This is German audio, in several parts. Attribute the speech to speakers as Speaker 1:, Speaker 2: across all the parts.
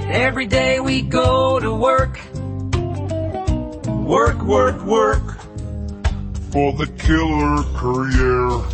Speaker 1: Every day we go to work.
Speaker 2: Work, work, work. For the killer career.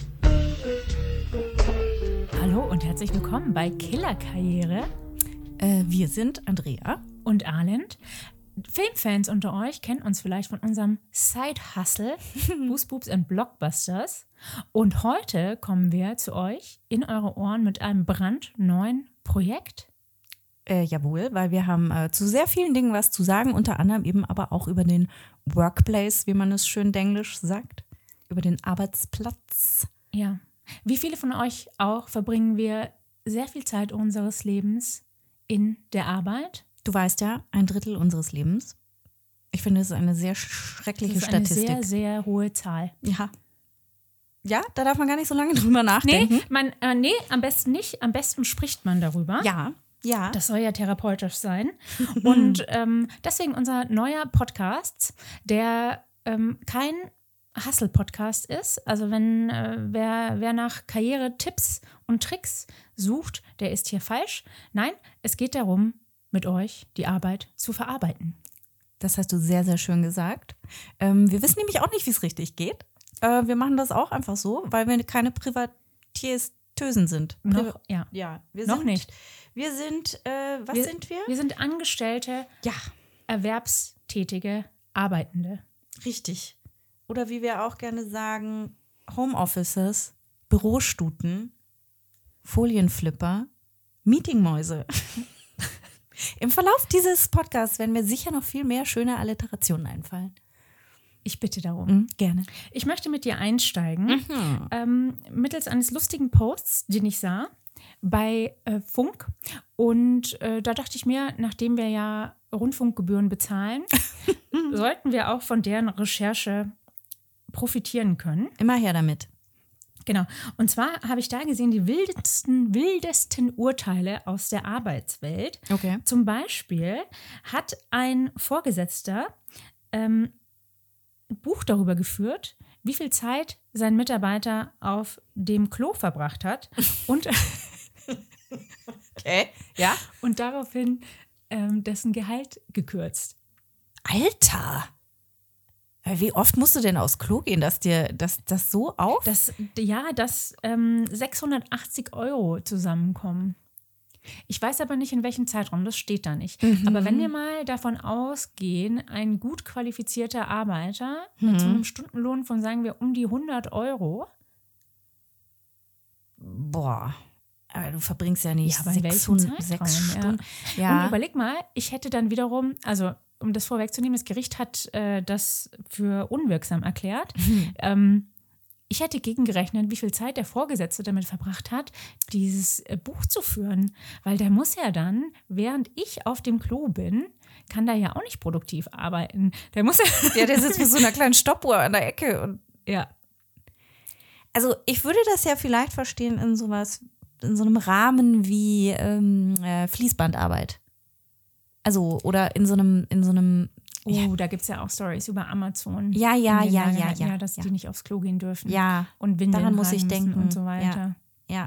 Speaker 3: Hallo und herzlich willkommen bei Killerkarriere.
Speaker 4: Wir sind Andrea
Speaker 3: und Arlind. Filmfans unter euch kennen uns vielleicht von unserem Side-Hustle Boos Boobs and Blockbusters. Und heute kommen wir zu euch in eure Ohren mit einem brandneuen Projekt.
Speaker 4: Jawohl, weil wir haben zu sehr vielen Dingen was zu sagen, unter anderem eben aber auch über den Workplace, wie man es schön denglisch sagt, über den Arbeitsplatz.
Speaker 3: Ja, wie viele von euch auch verbringen wir sehr viel Zeit unseres Lebens in der Arbeit.
Speaker 4: Du weißt ja, 1/3 unseres Lebens. Ich finde, das ist eine sehr schreckliche Statistik.
Speaker 3: Eine sehr, sehr hohe Zahl.
Speaker 4: Ja. Ja, da darf man gar nicht so lange drüber nachdenken.
Speaker 3: Nee, am besten nicht. Am besten spricht man darüber.
Speaker 4: Ja.
Speaker 3: Das soll ja therapeutisch sein. Und deswegen unser neuer Podcast, der kein Hustle-Podcast ist. Also wenn wer nach Karriere-Tipps und Tricks sucht, der ist hier falsch. Nein, es geht darum, mit euch die Arbeit zu verarbeiten.
Speaker 4: Das hast du sehr, sehr schön gesagt. Wir wissen nämlich auch nicht, wie es richtig geht. Wir machen das auch einfach so, weil wir keine Privatiers-Tösen sind.
Speaker 3: Wir
Speaker 4: noch
Speaker 3: sind, nicht.
Speaker 4: Wir sind, sind wir?
Speaker 3: Wir sind Angestellte, erwerbstätige, Arbeitende.
Speaker 4: Richtig. Oder wie wir auch gerne sagen, Homeofficers, Bürostuten, Folienflipper, Meetingmäuse. Im Verlauf dieses Podcasts werden mir sicher noch viel mehr schöne Alliterationen einfallen.
Speaker 3: Ich bitte darum.
Speaker 4: Gerne.
Speaker 3: Ich möchte mit dir einsteigen, mittels eines lustigen Posts, den ich sah bei Funk. Und da dachte ich mir, nachdem wir ja Rundfunkgebühren bezahlen, sollten wir auch von deren Recherche profitieren können.
Speaker 4: Immer her damit.
Speaker 3: Genau. Und zwar habe ich da gesehen, die wildesten Urteile aus der Arbeitswelt.
Speaker 4: Okay.
Speaker 3: Zum Beispiel hat ein Vorgesetzter ein Buch darüber geführt, wie viel Zeit sein Mitarbeiter auf dem Klo verbracht hat. Und,
Speaker 4: okay. Ja.
Speaker 3: Und daraufhin dessen Gehalt gekürzt.
Speaker 4: Alter! Wie oft musst du denn aufs Klo gehen, dass dir das so auf?
Speaker 3: Dass 680 € zusammenkommen. Ich weiß aber nicht, in welchem Zeitraum, das steht da nicht. Aber wenn wir mal davon ausgehen, ein gut qualifizierter Arbeiter mit so einem Stundenlohn von, sagen wir, um die 100 €.
Speaker 4: Boah, aber du verbringst ja nicht 6 Stunden.
Speaker 3: Ja. Und überleg mal, ich hätte dann wiederum, also um das vorwegzunehmen, das Gericht hat das für unwirksam erklärt. Ich hätte gegengerechnet, wie viel Zeit der Vorgesetzte damit verbracht hat, dieses Buch zu führen. Weil der muss ja dann, während ich auf dem Klo bin, kann da ja auch nicht produktiv arbeiten. Der muss
Speaker 4: ja, der sitzt mit so einer kleinen Stoppuhr an der Ecke. Und
Speaker 3: ja.
Speaker 4: Also ich würde das ja vielleicht verstehen in so einem Rahmen wie Fließbandarbeit. Also, oder in so einem
Speaker 3: da gibt es ja auch Stories über Amazon.
Speaker 4: Ja,
Speaker 3: dass die nicht aufs Klo gehen dürfen.
Speaker 4: Ja,
Speaker 3: und Windeln
Speaker 4: daran muss ich denken.
Speaker 3: Und so weiter.
Speaker 4: Ja.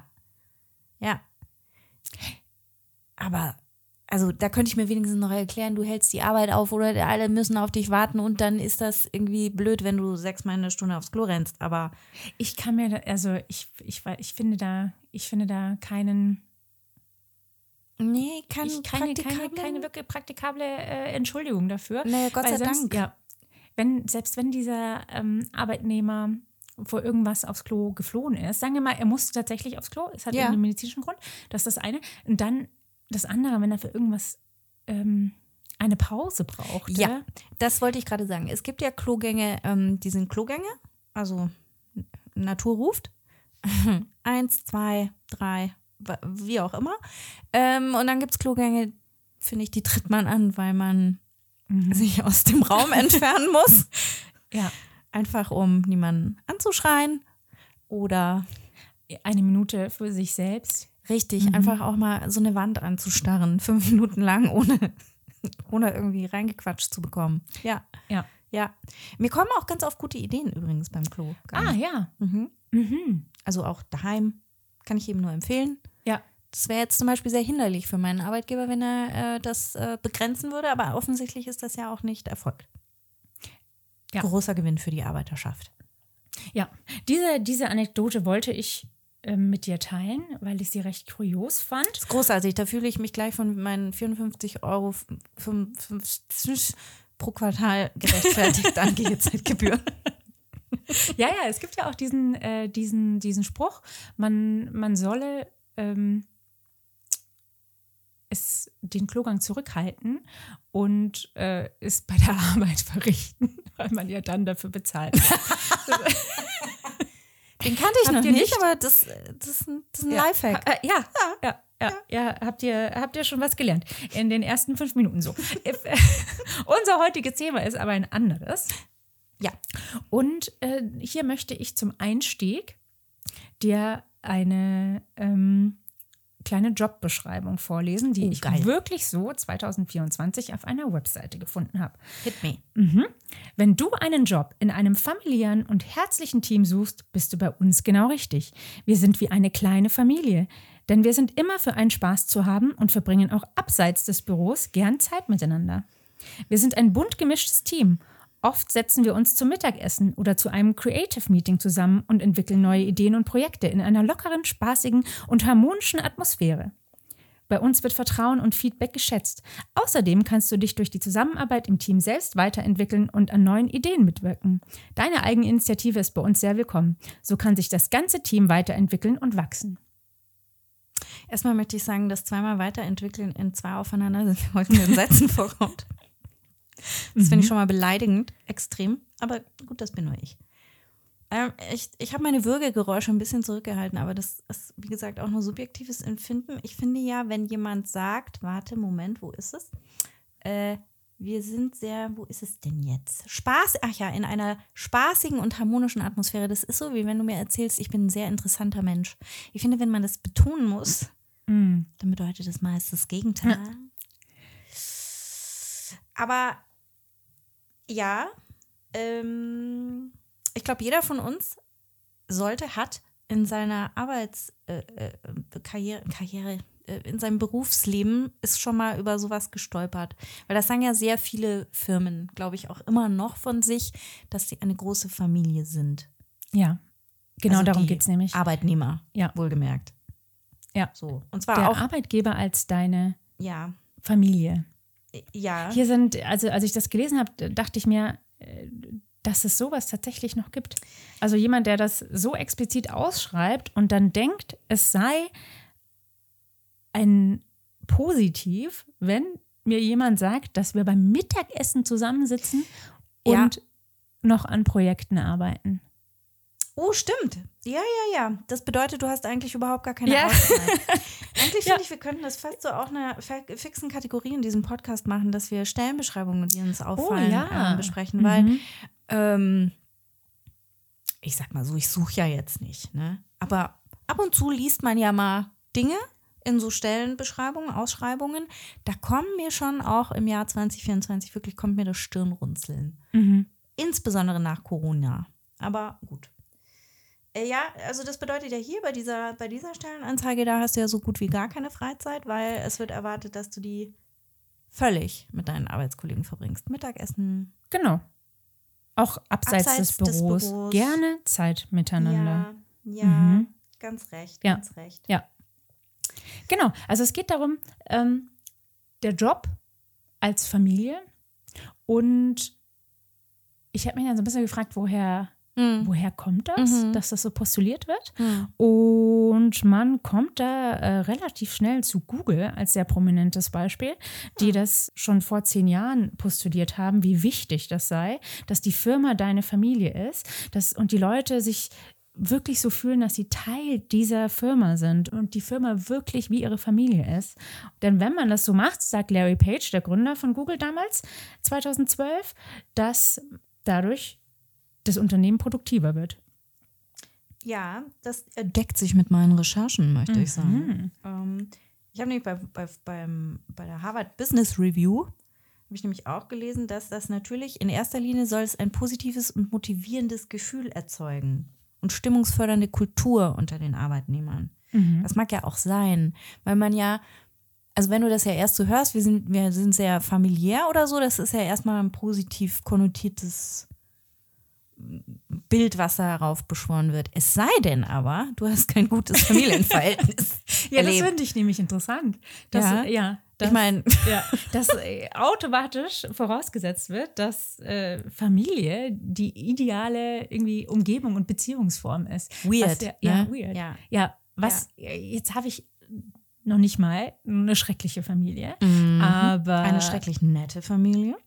Speaker 4: Aber, also, da könnte ich mir wenigstens noch erklären, du hältst die Arbeit auf oder alle müssen auf dich warten und dann ist das irgendwie blöd, wenn du 6-mal eine Stunde aufs Klo rennst. Aber
Speaker 3: ich kann mir, ich finde da keinen.
Speaker 4: Nee, keine
Speaker 3: wirklich praktikable Entschuldigung dafür.
Speaker 4: Naja, Gott sei Dank.
Speaker 3: Ja, selbst wenn dieser Arbeitnehmer vor irgendwas aufs Klo geflohen ist, sagen wir mal, er musste tatsächlich aufs Klo, es hat einen medizinischen Grund, das ist das eine. Und dann das andere, wenn er für irgendwas eine Pause braucht.
Speaker 4: Ja, das wollte ich gerade sagen. Es gibt ja Klogänge, die sind Klogänge, also Natur ruft. 1, 2, 3, wie auch immer. Und dann gibt es Klogänge, finde ich, die tritt man an, weil man sich aus dem Raum entfernen muss.
Speaker 3: Ja.
Speaker 4: Einfach, um niemanden anzuschreien oder
Speaker 3: 1 Minute für sich selbst.
Speaker 4: Richtig, einfach auch mal so eine Wand anzustarren, 5 Minuten lang, ohne irgendwie reingequatscht zu bekommen. Ja. Mir kommen auch ganz oft gute Ideen übrigens beim Klo.
Speaker 3: Ja.
Speaker 4: Also auch daheim kann ich eben nur empfehlen.
Speaker 3: Ja.
Speaker 4: Das wäre jetzt zum Beispiel sehr hinderlich für meinen Arbeitgeber, wenn er das begrenzen würde, aber offensichtlich ist das ja auch nicht erfolgt.
Speaker 3: Ja.
Speaker 4: Großer Gewinn für die Arbeiterschaft.
Speaker 3: Ja, diese Anekdote wollte ich mit dir teilen, weil ich sie recht kurios fand.
Speaker 4: Das ist großartig, da fühle ich mich gleich von meinen 54 Euro pro Quartal gerechtfertigt. Danke, Zeitgebühr.
Speaker 3: Ja, es gibt ja auch diesen Spruch, man solle den Klogang zurückhalten und es bei der Arbeit verrichten, weil man ja dann dafür bezahlt.
Speaker 4: Den kannte ich noch nicht, aber das ist ein Lifehack.
Speaker 3: Ja, habt ihr schon was gelernt? In den ersten 5 Minuten so. Unser heutiges Thema ist aber ein anderes.
Speaker 4: Ja.
Speaker 3: Und hier möchte ich zum Einstieg dir eine kleine Jobbeschreibung vorlesen, die ich wirklich so 2024 auf einer Webseite gefunden habe.
Speaker 4: Hit me.
Speaker 3: Wenn du einen Job in einem familiären und herzlichen Team suchst, bist du bei uns genau richtig. Wir sind wie eine kleine Familie, denn wir sind immer für einen Spaß zu haben und verbringen auch abseits des Büros gern Zeit miteinander. Wir sind ein bunt gemischtes Team. Oft setzen wir uns zum Mittagessen oder zu einem Creative Meeting zusammen und entwickeln neue Ideen und Projekte in einer lockeren, spaßigen und harmonischen Atmosphäre. Bei uns wird Vertrauen und Feedback geschätzt. Außerdem kannst du dich durch die Zusammenarbeit im Team selbst weiterentwickeln und an neuen Ideen mitwirken. Deine Eigeninitiative ist bei uns sehr willkommen. So kann sich das ganze Team weiterentwickeln und wachsen.
Speaker 4: Erstmal möchte ich sagen, dass zweimal weiterentwickeln in 2 aufeinanderfolgenden Sätzen vorkommt. Das finde ich schon mal beleidigend, extrem. Aber gut, das bin nur ich. Ich habe meine Würgegeräusche ein bisschen zurückgehalten, aber das ist, wie gesagt, auch nur subjektives Empfinden. Ich finde ja, wenn jemand sagt, warte, Moment, wo ist es? Wir sind sehr, wo ist es denn jetzt? In einer spaßigen und harmonischen Atmosphäre. Das ist so, wie wenn du mir erzählst, ich bin ein sehr interessanter Mensch. Ich finde, wenn man das betonen muss, dann bedeutet das meist das Gegenteil. Ja. Aber ja, ich glaube, jeder von uns hat in seiner Karriere, in seinem Berufsleben ist schon mal über sowas gestolpert. Weil das sagen ja sehr viele Firmen, glaube ich, auch immer noch von sich, dass sie eine große Familie sind.
Speaker 3: Ja, genau,
Speaker 4: also
Speaker 3: darum geht es nämlich.
Speaker 4: Arbeitnehmer,
Speaker 3: ja.
Speaker 4: Wohlgemerkt.
Speaker 3: Ja,
Speaker 4: so. Und zwar
Speaker 3: der
Speaker 4: auch
Speaker 3: Arbeitgeber als deine Familie.
Speaker 4: Ja.
Speaker 3: Hier sind, also als ich das gelesen habe, dachte ich mir, dass es sowas tatsächlich noch gibt. Also jemand, der das so explizit ausschreibt und dann denkt, es sei ein Positiv, wenn mir jemand sagt, dass wir beim Mittagessen zusammensitzen und noch an Projekten arbeiten.
Speaker 4: Oh, stimmt. Ja. Das bedeutet, du hast eigentlich überhaupt gar keine Auszeit. Eigentlich finde ich, wir könnten das fast so auch eine fixen Kategorie in diesem Podcast machen, dass wir Stellenbeschreibungen, die uns auffallen, besprechen. Weil, ich sag mal so, ich suche ja jetzt nicht, ne? Aber ab und zu liest man ja mal Dinge in so Stellenbeschreibungen, Ausschreibungen. Da kommen mir schon auch im Jahr 2024 wirklich, kommt mir das Stirnrunzeln. Insbesondere nach Corona. Aber gut. Ja, also das bedeutet ja hier bei dieser Stellenanzeige, da hast du ja so gut wie gar keine Freizeit, weil es wird erwartet, dass du die völlig mit deinen Arbeitskollegen verbringst. Mittagessen.
Speaker 3: Genau. Auch abseits des Büros. Gerne Zeit miteinander.
Speaker 4: Ja, ganz recht, ganz recht.
Speaker 3: Ja. Genau, also es geht darum, der Job als Familie, und ich habe mich dann so ein bisschen gefragt, woher kommt das, dass das so postuliert wird? Und man kommt da relativ schnell zu Google als sehr prominentes Beispiel, die das schon vor 10 Jahren postuliert haben, wie wichtig das sei, dass die Firma deine Familie ist, und die Leute sich wirklich so fühlen, dass sie Teil dieser Firma sind und die Firma wirklich wie ihre Familie ist. Denn wenn man das so macht, sagt Larry Page, der Gründer von Google damals, 2012, dass dadurch das Unternehmen produktiver wird.
Speaker 4: Ja, das deckt sich mit meinen Recherchen, möchte ich sagen. Ich habe nämlich bei der Harvard Business Review habe ich nämlich auch gelesen, dass das natürlich in erster Linie soll es ein positives und motivierendes Gefühl erzeugen und stimmungsfördernde Kultur unter den Arbeitnehmern. Das mag ja auch sein, weil man ja, also wenn du das ja erst so hörst, wir sind sehr familiär oder so, das ist ja erstmal ein positiv konnotiertes Bild, was darauf beschworen wird. Es sei denn aber, du hast kein gutes Familienverhältnis
Speaker 3: Ja, das
Speaker 4: erlebt.
Speaker 3: finde ich nämlich interessant.
Speaker 4: Ich meine,
Speaker 3: Dass automatisch vorausgesetzt wird, dass Familie die ideale irgendwie Umgebung und Beziehungsform ist.
Speaker 4: Weird, ne?
Speaker 3: Weird.
Speaker 4: Ja.
Speaker 3: Ja, jetzt habe ich noch nicht mal eine schreckliche Familie, aber
Speaker 4: eine schrecklich nette Familie.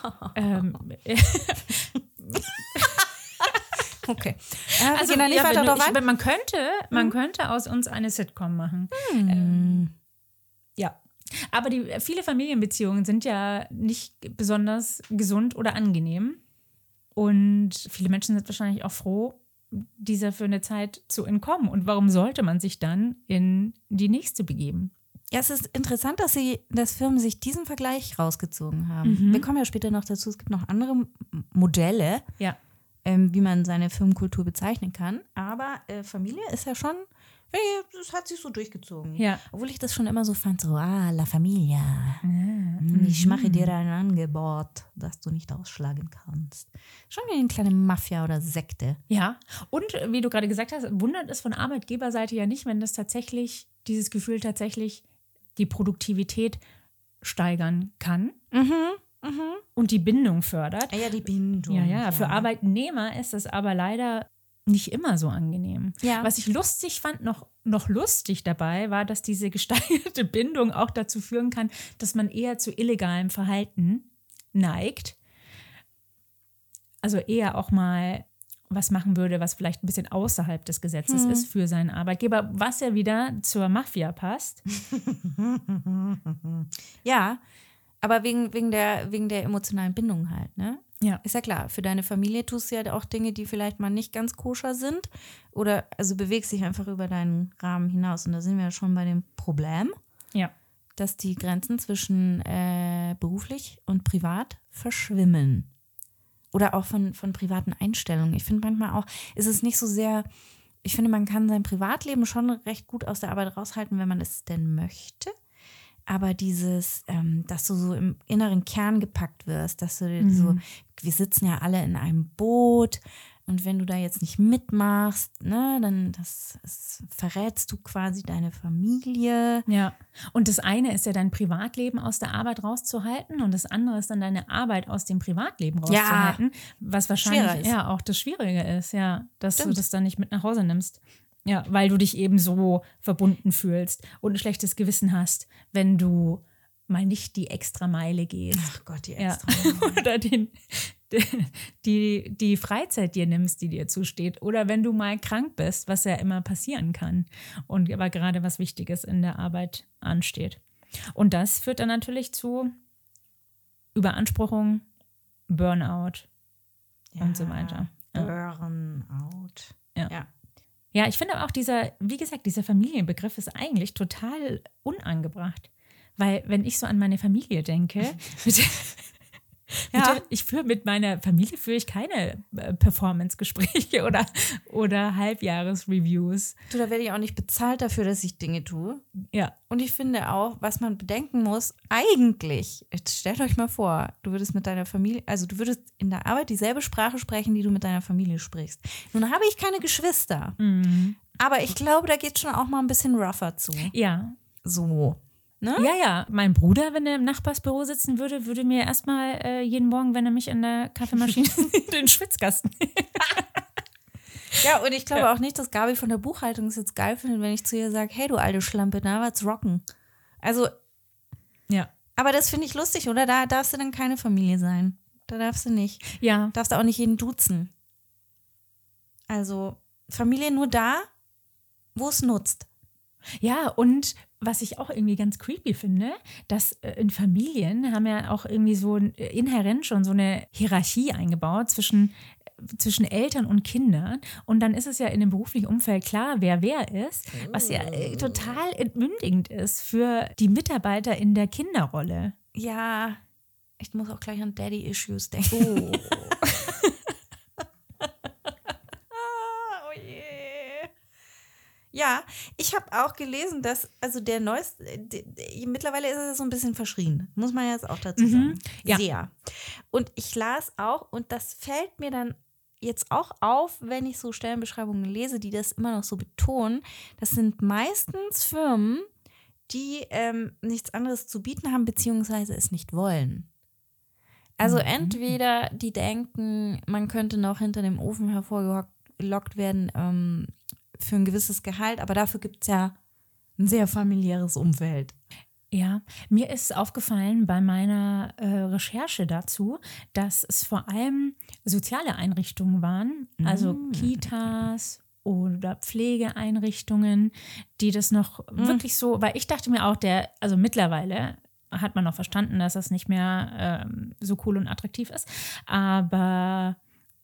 Speaker 4: Okay.
Speaker 3: also
Speaker 4: gehen da nicht weiter drauf ein?
Speaker 3: man könnte aus uns eine Sitcom machen. Ja. Aber viele Familienbeziehungen sind ja nicht besonders gesund oder angenehm. Und viele Menschen sind wahrscheinlich auch froh, dieser für eine Zeit zu entkommen. Und warum sollte man sich dann in die nächste begeben?
Speaker 4: Ja, es ist interessant, dass Firmen sich diesen Vergleich rausgezogen haben. Wir kommen ja später noch dazu, es gibt noch andere Modelle,
Speaker 3: Ja.
Speaker 4: Wie man seine Firmenkultur bezeichnen kann. Aber Familie ist ja schon, das hat sich so durchgezogen.
Speaker 3: Ja.
Speaker 4: Obwohl ich das schon immer so fand, so, la Familia. Ich mache dir ein Angebot, das du nicht ausschlagen kannst. Schon wie eine kleine Mafia oder Sekte.
Speaker 3: Ja, und wie du gerade gesagt hast, wundert es von Arbeitgeberseite ja nicht, wenn das tatsächlich, dieses Gefühl tatsächlich die Produktivität steigern kann und die Bindung fördert.
Speaker 4: Ja, die Bindung.
Speaker 3: Ja, für Arbeitnehmer ist das aber leider nicht immer so angenehm.
Speaker 4: Ja.
Speaker 3: Was ich lustig fand, noch lustig dabei, war, dass diese gesteigerte Bindung auch dazu führen kann, dass man eher zu illegalem Verhalten neigt. Also eher auch mal was machen würde, was vielleicht ein bisschen außerhalb des Gesetzes ist für seinen Arbeitgeber, was ja wieder zur Mafia passt.
Speaker 4: Ja, aber wegen der emotionalen Bindung halt, ne?
Speaker 3: Ja.
Speaker 4: Ist ja klar, für deine Familie tust du ja auch Dinge, die vielleicht mal nicht ganz koscher sind oder also bewegst dich einfach über deinen Rahmen hinaus. Und da sind wir ja schon bei dem Problem,
Speaker 3: Ja.
Speaker 4: dass die Grenzen zwischen beruflich und privat verschwimmen. Oder auch von privaten Einstellungen. Ich finde manchmal auch, ist es nicht so sehr, ich finde, man kann sein Privatleben schon recht gut aus der Arbeit raushalten, wenn man es denn möchte. Aber dieses, dass du so im inneren Kern gepackt wirst, dass du so, wir sitzen ja alle in einem Boot und wenn du da jetzt nicht mitmachst, ne, dann verrätst du quasi deine Familie.
Speaker 3: Ja, und das eine ist ja dein Privatleben aus der Arbeit rauszuhalten und das andere ist dann deine Arbeit aus dem Privatleben rauszuhalten, was wahrscheinlich ja auch das Schwierige ist, ja, dass du das dann nicht mit nach Hause nimmst. Ja, weil du dich eben so verbunden fühlst und ein schlechtes Gewissen hast, wenn du mal nicht die extra Meile gehst.
Speaker 4: Ach Gott, die extra Meile.
Speaker 3: Oder die Freizeit dir nimmst, die dir zusteht. Oder wenn du mal krank bist, was ja immer passieren kann. Und aber gerade was Wichtiges in der Arbeit ansteht. Und das führt dann natürlich zu Überanspruchung, Burnout und so weiter. Ja.
Speaker 4: Burnout.
Speaker 3: Ja. Ja, ich finde auch dieser Familienbegriff ist eigentlich total unangebracht. Weil wenn ich so an meine Familie denke, mit meiner Familie führe ich keine Performance-Gespräche oder Halbjahresreviews.
Speaker 4: Du, da werde ich auch nicht bezahlt dafür, dass ich Dinge tue.
Speaker 3: Ja.
Speaker 4: Und ich finde auch, was man bedenken muss, eigentlich, jetzt stellt euch mal vor, du würdest mit deiner Familie, also du würdest in der Arbeit dieselbe Sprache sprechen, die du mit deiner Familie sprichst. Nun habe ich keine Geschwister, aber ich glaube, da geht es schon auch mal ein bisschen rougher zu.
Speaker 3: Ja.
Speaker 4: So. Ne?
Speaker 3: Ja. Mein Bruder, wenn er im Nachbarsbüro sitzen würde, würde mir erstmal jeden Morgen, wenn er mich in der Kaffeemaschine den Schwitzkasten.
Speaker 4: Ja, und ich glaube auch nicht, dass Gabi von der Buchhaltung es jetzt geil findet, wenn ich zu ihr sage, hey du alte Schlampe, na, was rocken? Also,
Speaker 3: ja.
Speaker 4: Aber das finde ich lustig, oder? Da darfst du dann keine Familie sein. Da darfst du nicht.
Speaker 3: Ja.
Speaker 4: Darfst du auch nicht jeden duzen. Also, Familie nur da, wo es nutzt.
Speaker 3: Ja, und was ich auch irgendwie ganz creepy finde, dass in Familien haben ja auch irgendwie so inhärent schon so eine Hierarchie eingebaut zwischen Eltern und Kindern. Und dann ist es ja in dem beruflichen Umfeld klar, wer ist, was ja total entmündigend ist für die Mitarbeiter in der Kinderrolle.
Speaker 4: Ja, ich muss auch gleich an Daddy-Issues denken. Ja, ich habe auch gelesen, dass, also der neueste, mittlerweile ist es so ein bisschen verschrien, muss man jetzt auch dazu sagen.
Speaker 3: ja.
Speaker 4: Sehr. Und ich las auch, und das fällt mir dann jetzt auch auf, wenn ich so Stellenbeschreibungen lese, die das immer noch so betonen. Das sind meistens Firmen, die nichts anderes zu bieten haben, beziehungsweise es nicht wollen. Also entweder die denken, man könnte noch hinter dem Ofen hervorgelockt werden für ein gewisses Gehalt, aber dafür gibt es ja ein sehr familiäres Umfeld.
Speaker 3: Ja, mir ist aufgefallen bei meiner Recherche dazu, dass es vor allem soziale Einrichtungen waren, also Kitas oder Pflegeeinrichtungen, die das noch wirklich so, weil ich dachte mir auch, also mittlerweile hat man noch verstanden, dass das nicht mehr so cool und attraktiv ist, aber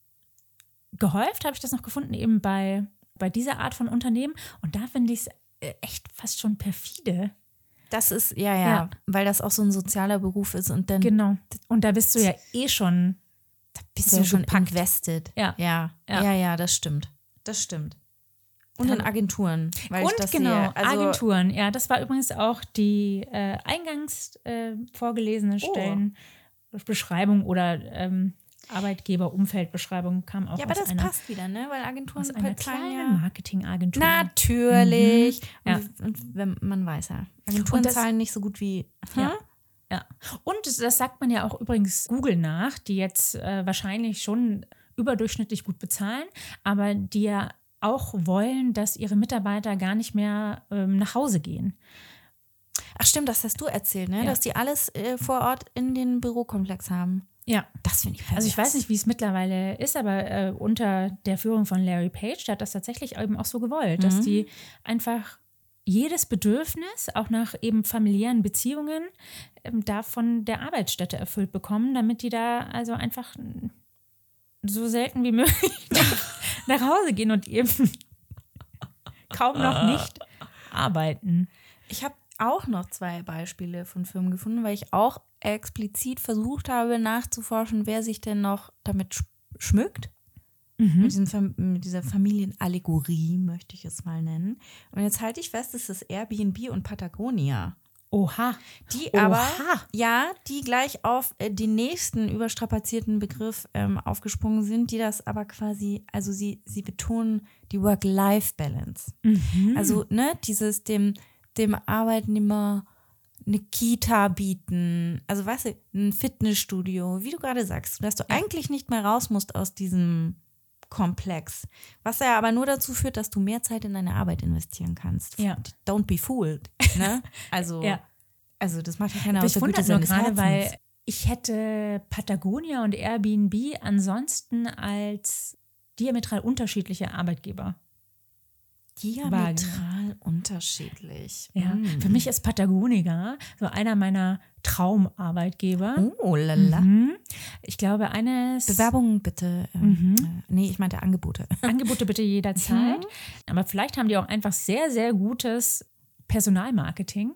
Speaker 3: gehäuft habe ich das noch gefunden eben bei dieser Art von Unternehmen und da finde ich es echt fast schon perfide.
Speaker 4: Das ist, ja, weil das auch so ein sozialer Beruf ist und dann
Speaker 3: Genau. Und da bist du ja eh schon
Speaker 4: bist du schon
Speaker 3: gepackt.
Speaker 4: invested.
Speaker 3: Ja.
Speaker 4: Ja, das stimmt. Das stimmt. Und in Agenturen. Weil ich das
Speaker 3: genau,
Speaker 4: sehe. Also,
Speaker 3: Agenturen. Ja, das war übrigens auch die eingangs vorgelesene Stellenbeschreibung oder Arbeitgeberumfeldbeschreibung kam auch
Speaker 4: ja, aber
Speaker 3: aus
Speaker 4: das passt wieder, ne? Weil Agenturen
Speaker 3: aus einer
Speaker 4: bezahlen
Speaker 3: kleinen Marketingagentur.
Speaker 4: Natürlich.
Speaker 3: Ja.
Speaker 4: Und wenn man weiß ja. Agenturen zahlen nicht so gut wie.
Speaker 3: Ja. Ja. Und das sagt man ja auch übrigens Google nach, die jetzt wahrscheinlich schon überdurchschnittlich gut bezahlen, aber die ja auch wollen, dass ihre Mitarbeiter gar nicht mehr nach Hause gehen.
Speaker 4: Ach stimmt, das hast du erzählt, ne?
Speaker 3: Ja.
Speaker 4: Dass die alles vor Ort in den Bürokomplex haben.
Speaker 3: Ja.
Speaker 4: Das finde ich pervers.
Speaker 3: Also ich weiß nicht, wie es mittlerweile ist, aber unter der Führung von Larry Page, der hat das tatsächlich eben auch so gewollt, dass die einfach jedes Bedürfnis, auch nach eben familiären Beziehungen, da von der Arbeitsstätte erfüllt bekommen, damit die da also einfach so selten wie möglich nach Hause gehen und eben kaum noch nicht arbeiten.
Speaker 4: Ich habe auch noch 2 Beispiele von Firmen gefunden, weil ich auch explizit versucht habe nachzuforschen, wer sich denn noch damit schmückt. Mit dieser Familienallegorie, möchte ich es mal nennen. Und jetzt halte ich fest, es ist Airbnb und Patagonia.
Speaker 3: Oha.
Speaker 4: Die aber, die gleich auf den nächsten überstrapazierten Begriff aufgesprungen sind, die das aber quasi, also sie betonen die Work-Life-Balance. Also, ne, dieses dem Arbeitnehmer eine Kita bieten, also weißt du, ein Fitnessstudio, wie du gerade sagst, dass du eigentlich nicht mehr raus musst aus diesem Komplex, was ja aber nur dazu führt, dass du mehr Zeit in deine Arbeit investieren kannst.
Speaker 3: Ja.
Speaker 4: Don't be fooled. Ne? Also, also das macht ja keiner aus
Speaker 3: Ich
Speaker 4: der Güte
Speaker 3: wundere nur
Speaker 4: seines
Speaker 3: gerade,
Speaker 4: Herzens.
Speaker 3: weil ich hätte Patagonia und Airbnb ansonsten als diametral unterschiedliche Arbeitgeber.
Speaker 4: Diametral unterschiedlich.
Speaker 3: Ja. Für mich ist Patagonia so einer meiner Traumarbeitgeber.
Speaker 4: Oh, lala.
Speaker 3: Ich glaube, eines
Speaker 4: Bewerbungen bitte. Nee, ich meinte Angebote.
Speaker 3: Angebote bitte jederzeit. Aber vielleicht haben die auch einfach sehr, sehr gutes Personalmarketing.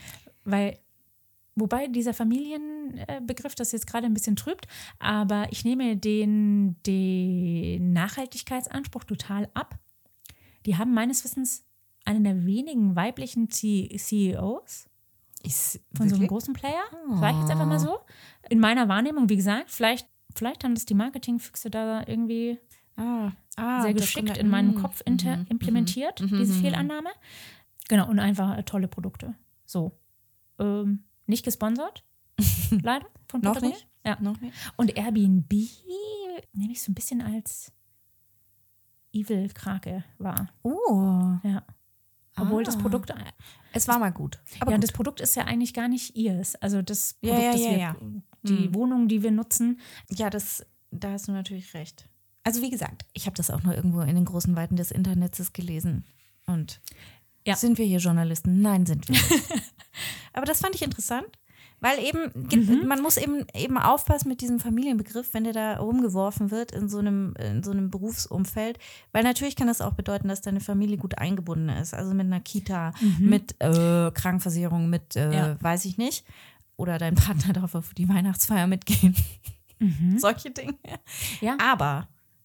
Speaker 3: Wobei dieser Familienbegriff das jetzt gerade ein bisschen trübt, aber ich nehme den Nachhaltigkeitsanspruch total ab. Die haben meines Wissens einen der wenigen weiblichen CEOs von so einem großen Player. Sag ich jetzt einfach mal so. In meiner Wahrnehmung, wie gesagt, vielleicht haben das die Marketingfüchse da irgendwie sehr geschickt in meinen Kopf implementiert, diese Fehlannahme. Genau, und einfach tolle Produkte. So. Nicht gesponsert, leider. Von
Speaker 4: Noch
Speaker 3: Patagonia.
Speaker 4: nicht?
Speaker 3: Ja.
Speaker 4: Noch nicht?
Speaker 3: Und Airbnb nehme ich so ein bisschen als Evil Krake wahr.
Speaker 4: Oh.
Speaker 3: Ja. Obwohl das Produkt.
Speaker 4: Es war mal gut. Aber
Speaker 3: ja,
Speaker 4: gut.
Speaker 3: das Produkt ist ja eigentlich gar nicht ihrs. Also das Produkt,
Speaker 4: Ja.
Speaker 3: die Wohnung, die wir nutzen.
Speaker 4: Ja, da hast du natürlich recht. Also wie gesagt, ich habe das auch nur irgendwo in den großen Weiten des Internets gelesen. Und sind wir hier Journalisten? Nein, sind wir nicht. Aber das fand ich interessant, weil eben, man muss eben aufpassen mit diesem Familienbegriff, wenn der da rumgeworfen wird in so einem Berufsumfeld, weil natürlich kann das auch bedeuten, dass deine Familie gut eingebunden ist, also mit einer Kita, mit Krankenversicherung, mit weiß ich nicht, oder dein Partner darf auf die Weihnachtsfeier mitgehen. Solche Dinge.
Speaker 3: Ja.
Speaker 4: Aber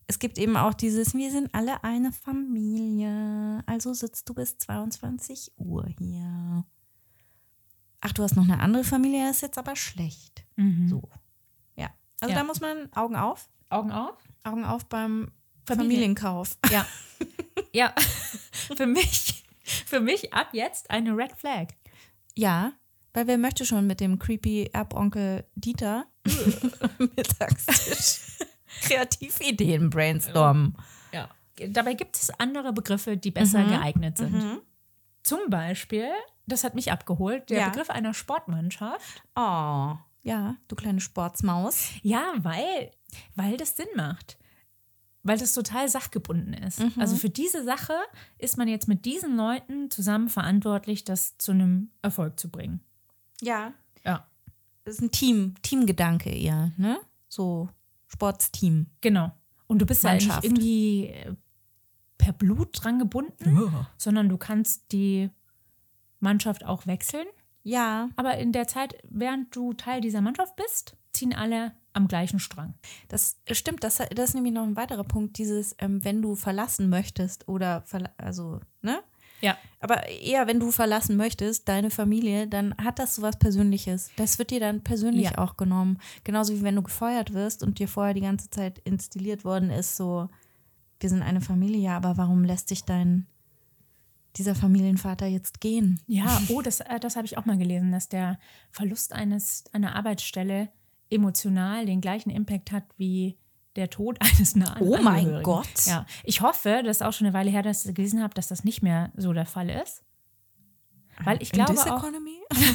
Speaker 4: es gibt eben auch dieses, wir sind alle eine Familie, also sitzt du bis 22 Uhr hier. Ach, du hast noch eine andere Familie, das ist jetzt aber schlecht. So, ja. Also da muss man Augen auf.
Speaker 3: Augen auf?
Speaker 4: Augen auf beim Familienkauf.
Speaker 3: Ja. Ja. Für mich ab jetzt eine Red Flag.
Speaker 4: Ja, weil wer möchte schon mit dem creepy Erbonkel Dieter Mittagstisch Kreativideen brainstormen?
Speaker 3: Ja. Dabei gibt es andere Begriffe, die besser geeignet sind. Zum Beispiel, das hat mich abgeholt, der Begriff einer Sportmannschaft.
Speaker 4: Oh, ja, du kleine Sportsmaus.
Speaker 3: Ja, weil das Sinn macht. Weil das total sachgebunden ist. Also für diese Sache ist man jetzt mit diesen Leuten zusammen verantwortlich, das zu einem Erfolg zu bringen.
Speaker 4: Ja.
Speaker 3: Ja.
Speaker 4: Das ist ein Teamgedanke eher, ne? So Sportsteam.
Speaker 3: Genau. Und du bist ja nicht
Speaker 4: Mannschaft.
Speaker 3: irgendwie per Blut dran gebunden, sondern du kannst die Mannschaft auch wechseln.
Speaker 4: Ja.
Speaker 3: Aber in der Zeit, während du Teil dieser Mannschaft bist, ziehen alle am gleichen Strang.
Speaker 4: Das stimmt, das ist nämlich noch ein weiterer Punkt, dieses, wenn du verlassen möchtest oder, ne?
Speaker 3: Ja.
Speaker 4: Aber eher, wenn du verlassen möchtest, deine Familie, dann hat das so was Persönliches. Das wird dir dann persönlich auch genommen. Genauso wie wenn du gefeuert wirst und dir vorher die ganze Zeit instilliert worden ist, so, wir sind eine Familie, ja, aber warum lässt dich dieser Familienvater jetzt gehen?
Speaker 3: Ja, das habe ich auch mal gelesen, dass der Verlust einer Arbeitsstelle emotional den gleichen Impact hat wie der Tod eines nahen
Speaker 4: Oh mein
Speaker 3: Angehörigen.
Speaker 4: Gott.
Speaker 3: Ja, ich hoffe, das ist auch schon eine Weile her, dass ich gelesen habe, dass das nicht mehr so der Fall ist. Weil ich glaube
Speaker 4: In this
Speaker 3: auch,
Speaker 4: economy?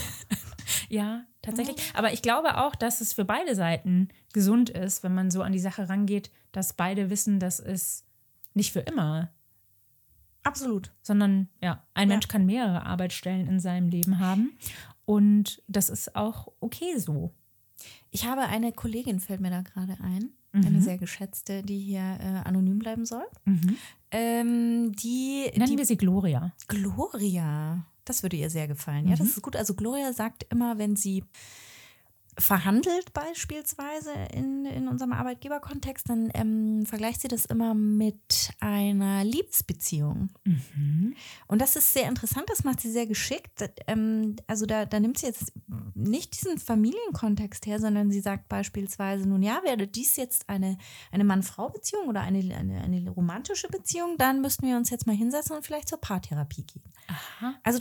Speaker 3: ja, tatsächlich. Aber ich glaube auch, dass es für beide Seiten gesund ist, wenn man so an die Sache rangeht, dass beide wissen, dass es nicht für immer,
Speaker 4: Absolut.
Speaker 3: sondern ein Mensch kann mehrere Arbeitsstellen in seinem Leben haben und das ist auch okay so.
Speaker 4: Ich habe eine Kollegin, fällt mir da gerade ein, eine sehr geschätzte, die hier anonym bleiben soll.
Speaker 3: Nennen wir sie Gloria.
Speaker 4: Gloria, das würde ihr sehr gefallen. Ja, das ist gut. Also Gloria sagt immer, wenn sie verhandelt beispielsweise in unserem Arbeitgeberkontext, dann vergleicht sie das immer mit einer Liebesbeziehung. Und das ist sehr interessant, das macht sie sehr geschickt. Also da nimmt sie jetzt nicht diesen Familienkontext her, sondern sie sagt beispielsweise, nun ja, wäre dies jetzt eine Mann-Frau-Beziehung oder eine romantische Beziehung, dann müssten wir uns jetzt mal hinsetzen und vielleicht zur Paartherapie gehen.
Speaker 3: Aha.
Speaker 4: Also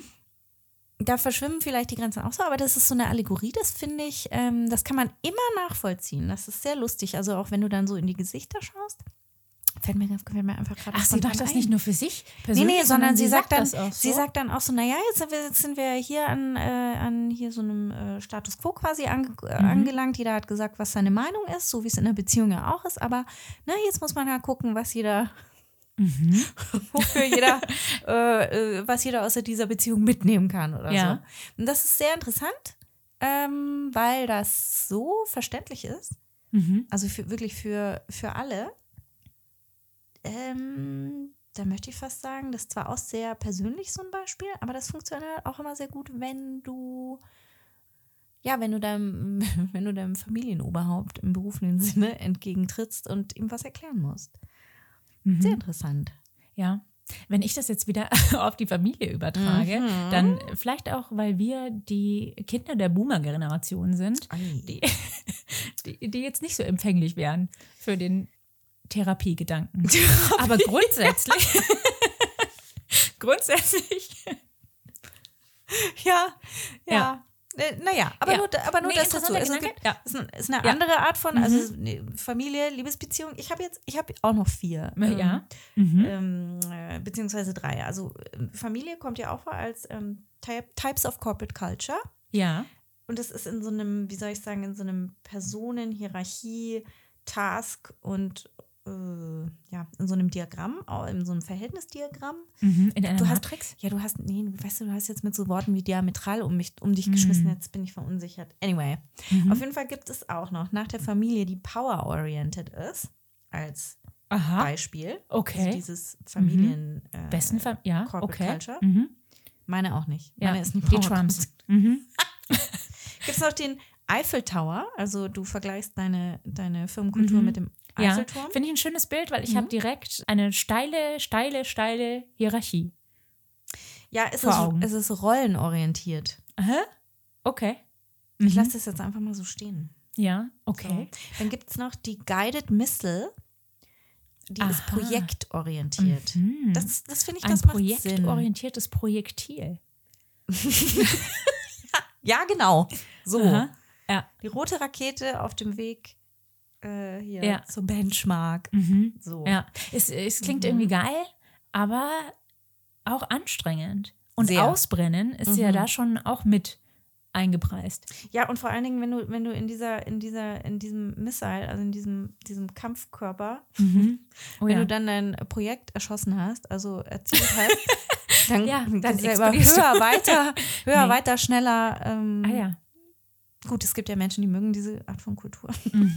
Speaker 4: da verschwimmen vielleicht die Grenzen auch so, aber das ist so eine Allegorie, das finde ich, das kann man immer nachvollziehen. Das ist sehr lustig. Also auch wenn du dann so in die Gesichter schaust, fällt mir einfach gerade.
Speaker 3: Ach, sie macht das nicht nur für sich
Speaker 4: Nee,
Speaker 3: persönlich,
Speaker 4: sondern sie sagt
Speaker 3: das auch so.
Speaker 4: Sie sagt dann auch so, naja, jetzt sind wir hier an hier so einem Status Quo quasi angelangt. Jeder hat gesagt, was seine Meinung ist, so wie es in der Beziehung ja auch ist. Aber jetzt muss man ja gucken, was jeder was jeder aus dieser Beziehung mitnehmen kann oder so. Und das ist sehr interessant, weil das so verständlich ist. Also wirklich für alle. Da möchte ich fast sagen, das ist zwar auch sehr persönlich so ein Beispiel, aber das funktioniert auch immer sehr gut, wenn du deinem Familienoberhaupt im beruflichen Sinne entgegentrittst und ihm was erklären musst. Sehr interessant.
Speaker 3: Ja, wenn ich das jetzt wieder auf die Familie übertrage, dann vielleicht auch, weil wir die Kinder der Boomer-Generation sind, die jetzt nicht so empfänglich wären für den Therapiegedanken. Aber grundsätzlich ja.
Speaker 4: Naja, aber nur das dazu. Es ist eine andere Art von, also Familie, Liebesbeziehung. Ich habe auch noch 4. Beziehungsweise 3. Also Familie kommt ja auch vor als Types of Corporate Culture.
Speaker 3: Ja.
Speaker 4: Und das ist in so einem, wie soll ich sagen, in so einem Personenhierarchie, Task und in so einem Diagramm, in so einem Verhältnisdiagramm.
Speaker 3: In einer Matrix?
Speaker 4: Du hast jetzt mit so Worten wie diametral um dich geschmissen, jetzt bin ich verunsichert. Anyway, auf jeden Fall gibt es auch noch nach der Familie, die power-oriented ist, als Beispiel. Okay. Also dieses Familien Corporate Culture. Meine auch nicht. Meine ist nicht
Speaker 3: die Trumps.
Speaker 4: Gibt es noch den Eiffel Tower, also du vergleichst deine Firmenkultur mit dem
Speaker 3: Ja,
Speaker 4: Eiffelturm.
Speaker 3: finde ich ein schönes Bild, weil ich habe direkt eine steile Hierarchie.
Speaker 4: Ja,
Speaker 3: vor Augen.
Speaker 4: es ist rollenorientiert.
Speaker 3: Aha. Okay.
Speaker 4: Ich lasse das jetzt einfach mal so stehen.
Speaker 3: Ja, okay.
Speaker 4: So. Dann gibt es noch die Guided Missile. Die ist
Speaker 3: Aha.
Speaker 4: projektorientiert. Das finde ich,
Speaker 3: Ein
Speaker 4: das macht Sinn.
Speaker 3: projektorientiertes Projektil.
Speaker 4: Ja, genau. So.
Speaker 3: Aha. Ja.
Speaker 4: Die rote Rakete auf dem Weg hier
Speaker 3: Ja.
Speaker 4: zum Benchmark. So.
Speaker 3: Ja, es klingt irgendwie geil, aber auch anstrengend. Und
Speaker 4: Sehr.
Speaker 3: Ausbrennen ist ja da schon auch mit eingepreist.
Speaker 4: Ja, und vor allen Dingen, wenn du in diesem Missile, also in diesem Kampfkörper,
Speaker 3: Oh,
Speaker 4: wenn
Speaker 3: ja.
Speaker 4: du dann dein Projekt erschossen hast, also erzielt hast, dann,
Speaker 3: Ja, dann
Speaker 4: dann selber
Speaker 3: explodierst du.
Speaker 4: höher,
Speaker 3: Nee.
Speaker 4: weiter, schneller.
Speaker 3: Ja.
Speaker 4: Gut, es gibt ja Menschen, die mögen diese Art von Kultur.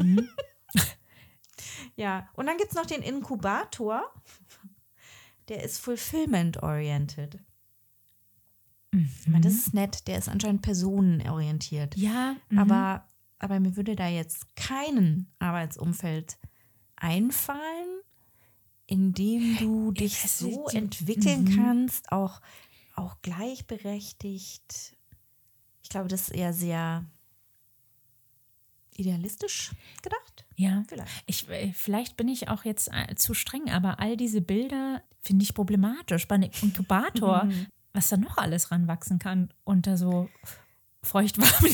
Speaker 4: Ja, und dann gibt es noch den Inkubator. Der ist fulfillment-oriented. Ich meine, das ist nett. Der ist anscheinend personenorientiert.
Speaker 3: Ja,
Speaker 4: Aber mir würde da jetzt kein Arbeitsumfeld einfallen, in dem du dich
Speaker 3: das
Speaker 4: so
Speaker 3: ist
Speaker 4: entwickeln kannst, auch gleichberechtigt. Ich glaube, das ist eher sehr idealistisch gedacht.
Speaker 3: ja.
Speaker 4: Vielleicht.
Speaker 3: Vielleicht bin ich auch jetzt zu streng, aber all diese Bilder finde ich problematisch. Bei einem Inkubator, was da noch alles ranwachsen kann unter so feuchtwarmen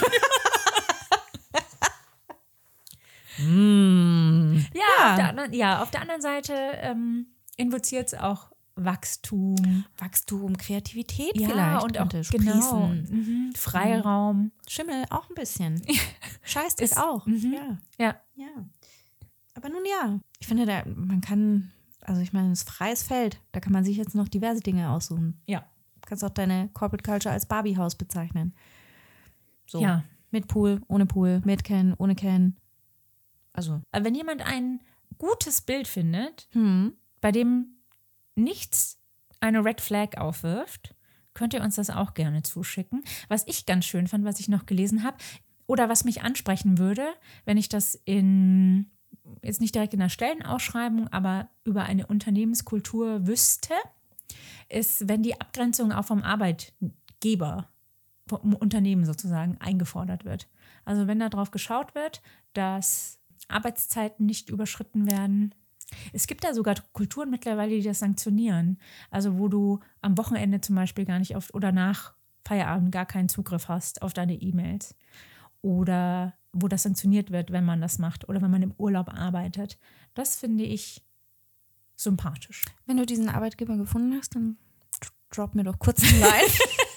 Speaker 3: Auf der anderen Seite invoziert es auch Wachstum.
Speaker 4: Wachstum, Kreativität
Speaker 3: Ja,
Speaker 4: vielleicht.
Speaker 3: und auch
Speaker 4: könnte
Speaker 3: genau.
Speaker 4: sprießen.
Speaker 3: Freiraum.
Speaker 4: Schimmel auch ein bisschen. Scheiß
Speaker 3: Ist-
Speaker 4: das auch. Ja.
Speaker 3: Ja.
Speaker 4: Ja. Aber nun ja, ich finde, man kann, also ich meine, es ist freies Feld. Da kann man sich jetzt noch diverse Dinge aussuchen.
Speaker 3: Ja.
Speaker 4: Du kannst auch deine Corporate Culture als Barbie-Haus bezeichnen. So.
Speaker 3: Ja.
Speaker 4: Mit Pool, ohne Pool, mit Can, ohne Can. Also.
Speaker 3: Aber wenn jemand ein gutes Bild findet, bei dem nichts eine Red Flag aufwirft, könnt ihr uns das auch gerne zuschicken. Was ich ganz schön fand, was ich noch gelesen habe, oder was mich ansprechen würde, wenn ich das jetzt nicht direkt in der Stellenausschreibung, aber über eine Unternehmenskultur wüsste, ist, wenn die Abgrenzung auch vom Arbeitgeber, vom Unternehmen sozusagen, eingefordert wird. Also wenn darauf geschaut wird, dass Arbeitszeiten nicht überschritten werden. Es gibt da sogar Kulturen mittlerweile, die das sanktionieren. Also wo du am Wochenende zum Beispiel gar nicht oder nach Feierabend gar keinen Zugriff hast auf deine E-Mails. Oder wo das sanktioniert wird, wenn man das macht oder wenn man im Urlaub arbeitet. Das finde ich sympathisch.
Speaker 4: Wenn du diesen Arbeitgeber gefunden hast, dann drop mir doch kurz ein Line.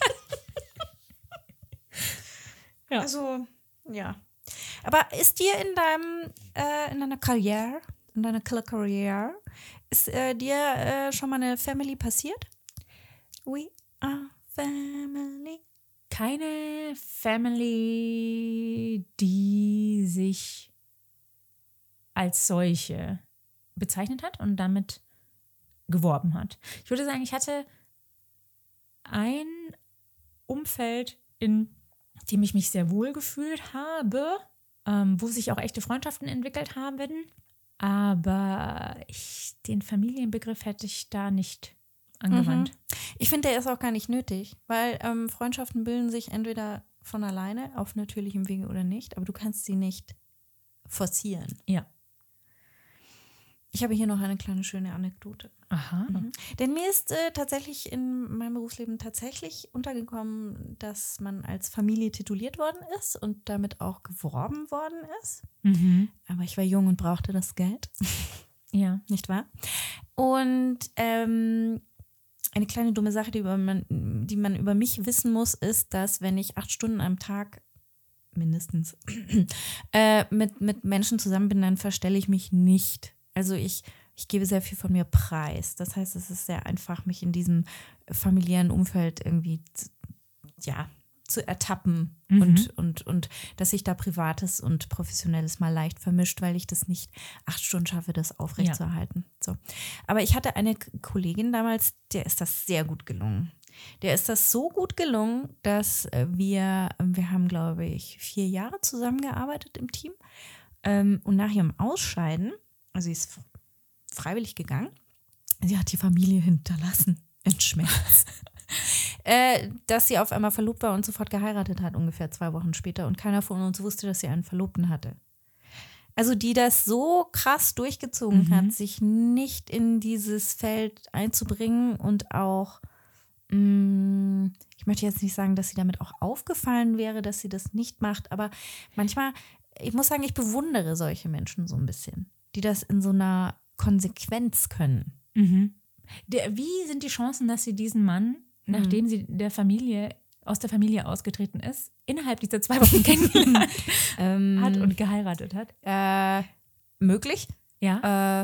Speaker 3: Ja.
Speaker 4: Also, ja. Aber ist dir in deiner Karriere, in deiner Karriere, ist dir schon mal eine Family passiert? We are family.
Speaker 3: Keine Family, die sich als solche bezeichnet hat und damit geworben hat. Ich würde sagen, ich hatte ein Umfeld, in dem ich mich sehr wohl gefühlt habe, wo sich auch echte Freundschaften entwickelt haben. Aber den Familienbegriff hätte ich da nicht angewandt.
Speaker 4: Ich finde, der ist auch gar nicht nötig, weil Freundschaften bilden sich entweder von alleine auf natürlichem Wege oder nicht, aber du kannst sie nicht forcieren.
Speaker 3: Ja.
Speaker 4: Ich habe hier noch eine kleine schöne Anekdote.
Speaker 3: Aha.
Speaker 4: Denn mir ist tatsächlich in meinem Berufsleben tatsächlich untergekommen, dass man als Familie tituliert worden ist und damit auch geworben worden ist. Aber ich war jung und brauchte das Geld.
Speaker 3: Ja.
Speaker 4: Nicht wahr? Und eine kleine dumme Sache, die man über mich wissen muss, ist, dass wenn ich 8 Stunden am Tag mindestens mit Menschen zusammen bin, dann verstelle ich mich nicht. Also ich gebe sehr viel von mir preis. Das heißt, es ist sehr einfach, mich in diesem familiären Umfeld irgendwie zu ertappen und dass sich da Privates und Professionelles mal leicht vermischt, weil ich das nicht 8 Stunden schaffe, das aufrechtzuerhalten. So. Aber ich hatte eine Kollegin damals, der ist das sehr gut gelungen. Der ist das so gut gelungen, dass wir haben, glaube ich, 4 Jahre zusammengearbeitet im Team. Und nach ihrem Ausscheiden, also sie ist freiwillig gegangen, sie hat die Familie hinterlassen in Schmerz. Dass sie auf einmal verlobt war und sofort geheiratet hat, ungefähr 2 Wochen später. Und keiner von uns wusste, dass sie einen Verlobten hatte. Also die das so krass durchgezogen hat, sich nicht in dieses Feld einzubringen und auch, ich möchte jetzt nicht sagen, dass sie damit auch aufgefallen wäre, dass sie das nicht macht, aber manchmal, ich muss sagen, ich bewundere solche Menschen so ein bisschen, die das in so einer Konsequenz können.
Speaker 3: Wie sind die Chancen, dass sie diesen Mann, nachdem sie aus der Familie ausgetreten ist, innerhalb dieser 2 Wochen kennengelernt hat und geheiratet hat?
Speaker 4: Möglich.
Speaker 3: Ja.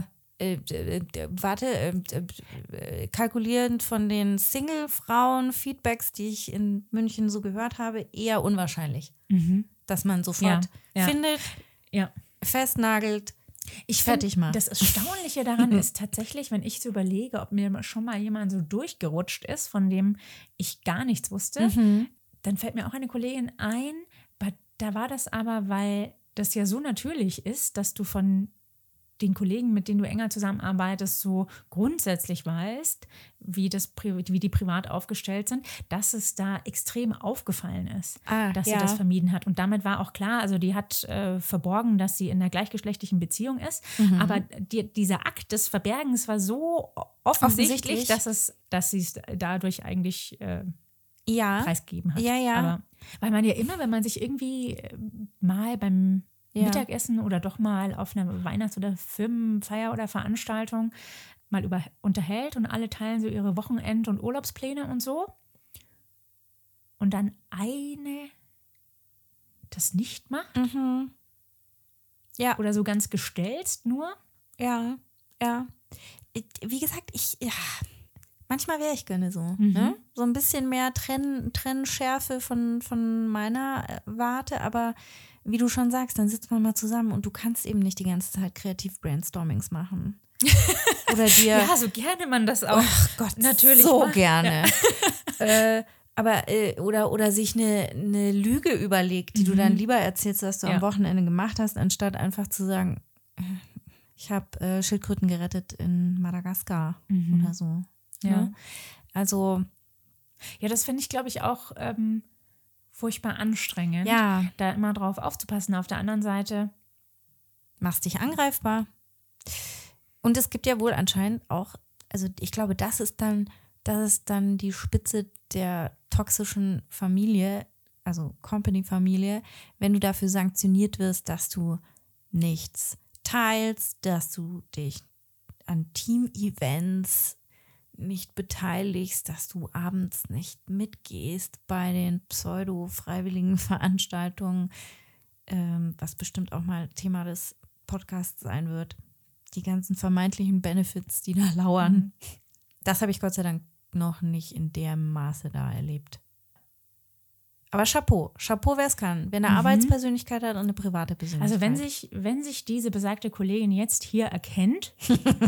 Speaker 4: Kalkulierend von den Single-Frauen-Feedbacks, die ich in München so gehört habe, eher unwahrscheinlich. Dass man sofort findet, festnagelt, fertig macht.
Speaker 3: Das Erstaunliche daran ist tatsächlich, wenn ich so überlege, ob mir schon mal jemand so durchgerutscht ist, von dem ich gar nichts wusste, dann fällt mir auch eine Kollegin ein, da war das aber, weil das ja so natürlich ist, dass du von den Kollegen, mit denen du enger zusammenarbeitest, so grundsätzlich weißt, wie die privat aufgestellt sind, dass es da extrem aufgefallen ist, dass sie das vermieden hat. Und damit war auch klar, also die hat verborgen, dass sie in einer gleichgeschlechtlichen Beziehung ist, aber dieser Akt des Verbergens war so offensichtlich, dass sie es dadurch eigentlich preisgegeben hat. Aber, weil man ja immer, wenn man sich irgendwie mal beim Mittagessen oder doch mal auf einer Weihnachts- oder Firmenfeier oder Veranstaltung mal unterhält und alle teilen so ihre Wochenend- und Urlaubspläne und so. Und dann eine das nicht macht.
Speaker 4: Ja.
Speaker 3: Oder so ganz gestellt nur.
Speaker 4: Ja. Wie gesagt, manchmal wäre ich gerne so. Ne? So ein bisschen mehr Trennschärfe von meiner Warte, aber wie du schon sagst, dann sitzt man mal zusammen und du kannst eben nicht die ganze Zeit kreativ Brainstormings machen. Oder dir.
Speaker 3: Ja, so gerne man das auch.
Speaker 4: Ach Gott, natürlich. So gerne. Aber oder sich eine Lüge überlegt, die du dann lieber erzählst, was du am Wochenende gemacht hast, anstatt einfach zu sagen, ich habe Schildkröten gerettet in Madagaskar oder so.
Speaker 3: Ja.
Speaker 4: Also.
Speaker 3: Ja, das finde ich, glaube ich, auch furchtbar anstrengend, da immer drauf aufzupassen. Auf der anderen Seite
Speaker 4: machst dich angreifbar. Und es gibt ja wohl anscheinend auch, also ich glaube, das ist dann die Spitze der toxischen Familie, also Company-Familie, wenn du dafür sanktioniert wirst, dass du nichts teilst, dass du dich an Team-Events nicht beteiligst, dass du abends nicht mitgehst bei den pseudo-freiwilligen Veranstaltungen, was bestimmt auch mal Thema des Podcasts sein wird. Die ganzen vermeintlichen Benefits, die da lauern. Das habe ich Gott sei Dank noch nicht in dem Maße da erlebt. Aber Chapeau, wer es kann. Wer eine Arbeitspersönlichkeit hat und eine private Persönlichkeit.
Speaker 3: Also wenn sich diese besagte Kollegin jetzt hier erkennt,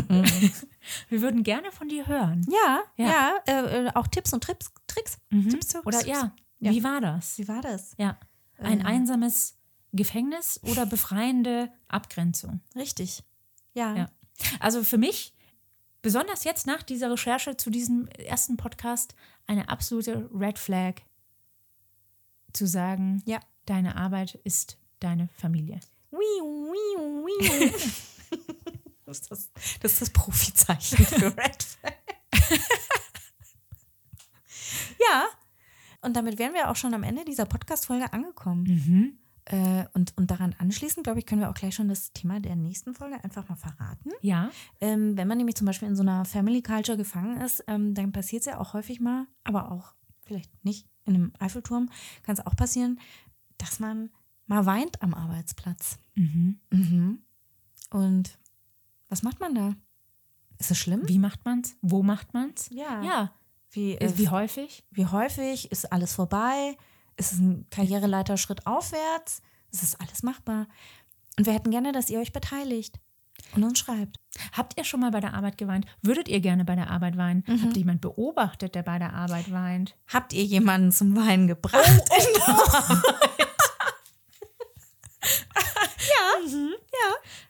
Speaker 3: wir würden gerne von dir hören.
Speaker 4: Ja. Auch Tipps und Tricks. Tipps,
Speaker 3: oder wie war das? Ja, ein einsames Gefängnis oder befreiende Abgrenzung.
Speaker 4: Richtig, ja.
Speaker 3: Also für mich, besonders jetzt nach dieser Recherche zu diesem ersten Podcast, eine absolute Red Flag, zu sagen, deine Arbeit ist deine Familie.
Speaker 4: Das ist das Profizeichen für Red Flag. Ja, und damit wären wir auch schon am Ende dieser Podcast-Folge angekommen. Und daran anschließend, glaube ich, können wir auch gleich schon das Thema der nächsten Folge einfach mal verraten.
Speaker 3: Ja.
Speaker 4: Wenn man nämlich zum Beispiel in so einer Family Culture gefangen ist, dann passiert es ja auch häufig mal, aber auch vielleicht nicht in einem Eiffelturm, kann es auch passieren, dass man mal weint am Arbeitsplatz. Und was macht man da? Ist es schlimm?
Speaker 3: Wie macht man's? Wo macht man's?
Speaker 4: Ja. Wie
Speaker 3: häufig?
Speaker 4: Wie häufig? Ist alles vorbei? Ist es ein Karriereleiterschritt aufwärts? Es ist alles machbar. Und wir hätten gerne, dass ihr euch beteiligt und uns schreibt.
Speaker 3: Habt ihr schon mal bei der Arbeit geweint? Würdet ihr gerne bei der Arbeit weinen? Habt ihr jemanden beobachtet, der bei der Arbeit weint?
Speaker 4: Habt ihr jemanden zum Weinen gebracht? Ja.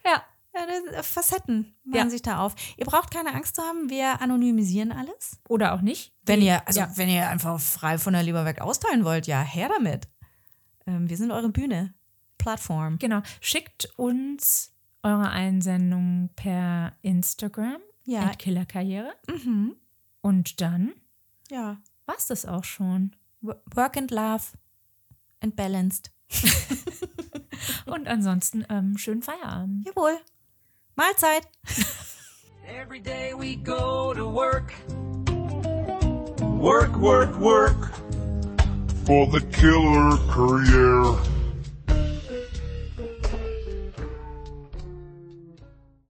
Speaker 3: Ja.
Speaker 4: Facetten machen sich da auf. Ihr braucht keine Angst zu haben, wir anonymisieren alles.
Speaker 3: Oder auch nicht.
Speaker 4: Wenn ihr einfach frei von der Leber weg austeilen wollt, ja, her damit. Wir sind eure Bühne, Plattform.
Speaker 3: Genau. Schickt uns eure Einsendungen per Instagram, @killerkarriere. Und dann war's das auch schon.
Speaker 4: Work and love and balanced.
Speaker 3: Und ansonsten schönen Feierabend.
Speaker 4: Jawohl. Mahlzeit.
Speaker 1: Every day we go to work. Work, work, work.
Speaker 2: For the killer career.